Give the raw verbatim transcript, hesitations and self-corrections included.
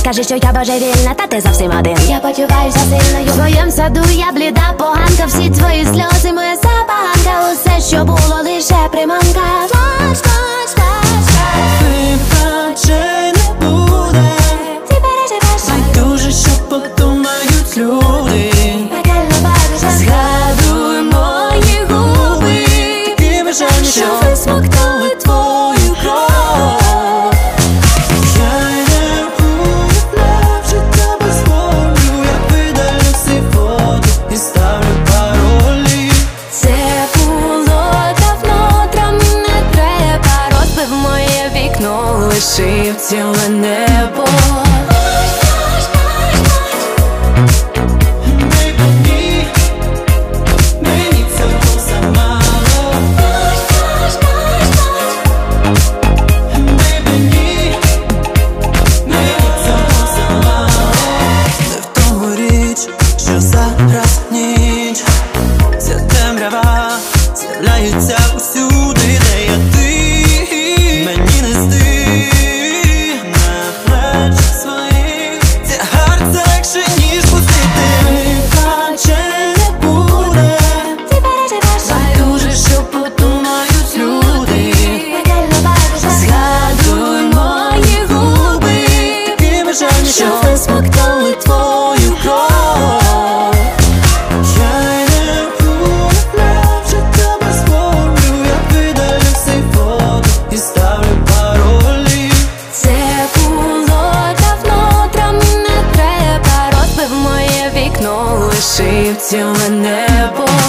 Кажеш, що я божевільна, та ти зовсім один. Я почуваюся сильною. В твоєм саду я бліда поганка. Всі твої сльози, моя забаганка. Усе, що було, лише приманка. Флаш, флаш, флаш, флаш. Вибачай, не буде. Ти переживеш. Байдуже, що подумають люди. Згадуй мої губи, Такими жаль, що висмоктали твою кров. Я не уявляв життя без болю. Я видалю всі фото і ставлю паролі. Це було давно, травм не треба. Розбив моє вікно, лишив ціле небо. Зараз ніч, ця темрява з'являється усюди, де я ти. Мені нести на плечі своїх тягар, це легше, ніж пустити. Вибачай, не буде. Ти переживеш. Байдуже, що подумають люди. Згадуй мої губи, Такими жаль, що висмоктали твою кров. Лишив ціле небо.